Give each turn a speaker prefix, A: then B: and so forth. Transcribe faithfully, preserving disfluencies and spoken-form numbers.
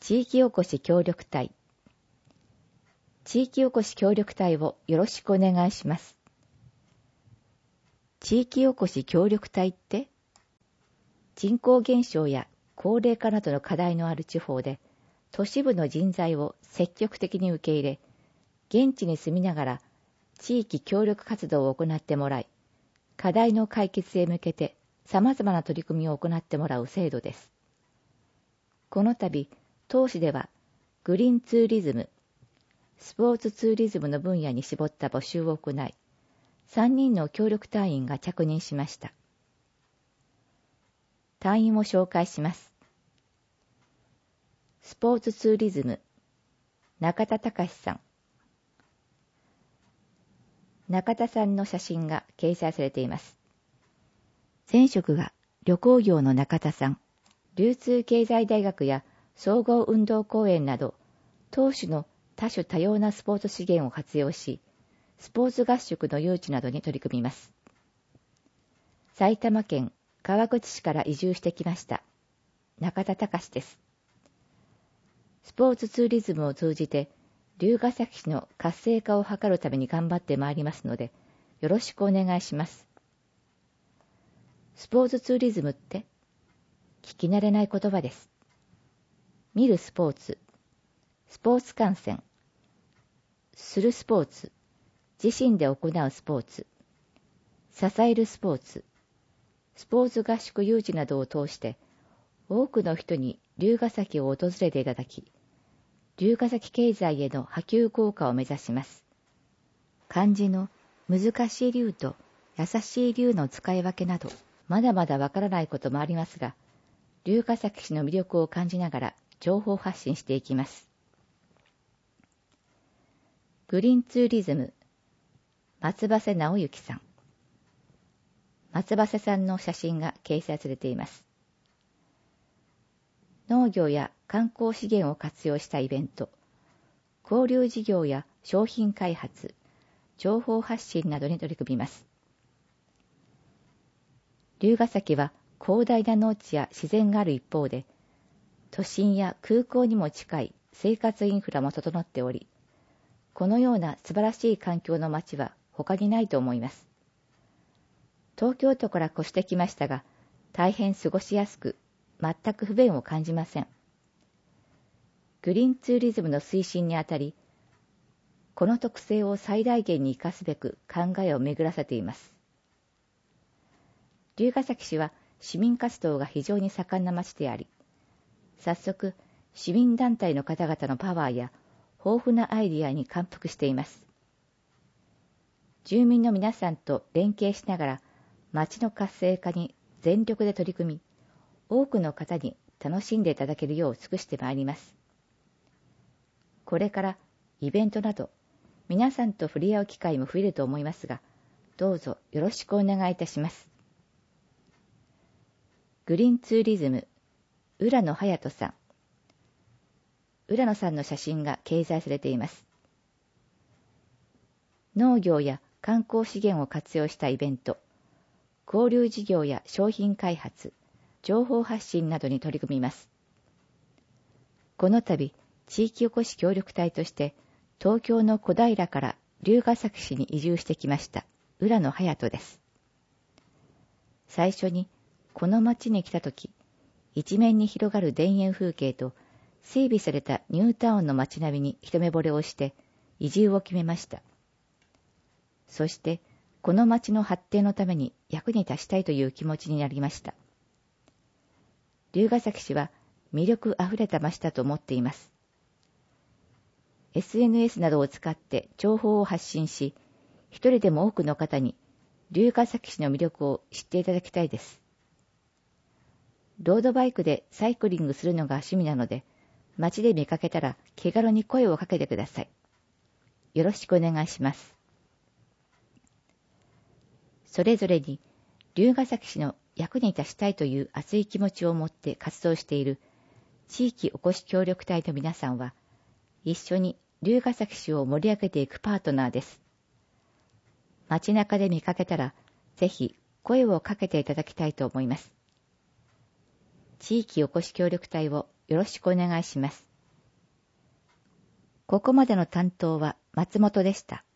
A: 地域おこし協力隊。地域おこし協力隊をよろしくお願いします。地域おこし協力隊って、人口減少や高齢化などの課題のある地方で、都市部の人材を積極的に受け入れ、現地に住みながら地域協力活動を行ってもらい、課題の解決へ向けて様々な取り組みを行ってもらう制度です。この度、当市ではグリーンツーリズム、スポーツツーリズムの分野に絞った募集を行い、さんにんの協力隊員が着任しました。隊員を紹介します。スポーツツーリズム、中田隆さん。中田さんの写真が掲載されています。前職が旅行業の中田さん、流通経済大学や総合運動公園など、当種の多種多様なスポーツ資源を活用し、スポーツ合宿の誘致などに取り組みます。埼玉県川口市から移住してきました。中田隆です。スポーツツーリズムを通じて、龍ケ崎市の活性化を図るために頑張ってまいりますので、よろしくお願いします。スポーツツーリズムって、聞き慣れない言葉です。見るスポーツ、スポーツ観戦、するスポーツ、自身で行うスポーツ、支えるスポーツ、スポーツ合宿誘致などを通して、多くの人に龍ケ崎を訪れていただき、龍ケ崎経済への波及効果を目指します。漢字の難しい龍と優しい龍の使い分けなど、まだまだわからないこともありますが、龍ケ崎市の魅力を感じながら情報発信していきます。グリーンツーリズム、松葉瀬直之さん。松葉瀬さんの写真が掲載されています。農業や観光資源を活用したイベント、交流事業や商品開発、情報発信などに取り組みます。龍ケ崎は広大な農地や自然がある一方で、都心や空港にも近い生活インフラも整っており、このような素晴らしい環境の街は他にないと思います。東京都から越してきましたが、大変過ごしやすく、全く不便を感じません。グリーンツーリズムの推進にあたり、この特性を最大限に生かすべく考えを巡らせています。龍ケ崎市は市民活動が非常に盛んな町であり、早速、市民団体の方々のパワーや豊富なアイディアに感服しています。住民の皆さんと連携しながら、町の活性化に全力で取り組み、多くの方に楽しんでいただけるよう尽くしてまいります。これからイベントなど、皆さんと触れ合う機会も増えると思いますが、どうぞよろしくお願いいたします。グリーンツーリズム、浦野隼人さん。浦野さんの写真が掲載されています。農業や観光資源を活用したイベント、交流事業や商品開発、情報発信などに取り組みます。この度、地域おこし協力隊として、東京の小平から龍ケ崎市に移住してきました、浦野隼人です。最初に、この町に来たとき、一面に広がる田園風景と、整備されたニュータウンの街並みに一目惚れをして、移住を決めました。そして、この町の発展のために役に立ちたいという気持ちになりました。龍ケ崎市は魅力あふれた町だと思っています。エスエヌエス などを使って情報を発信し、一人でも多くの方に龍ケ崎市の魅力を知っていただきたいです。ロードバイクでサイクリングするのが趣味なので、街で見かけたら気軽に声をかけてください。よろしくお願いします。それぞれに龍ケ崎市の役に立ちたいという熱い気持ちを持って活動している地域おこし協力隊の皆さんは、一緒に龍ケ崎市を盛り上げていくパートナーです。街中で見かけたら、ぜひ声をかけていただきたいと思います。地域おこし協力隊をよろしくお願いします。 ここまでの担当は松本でした。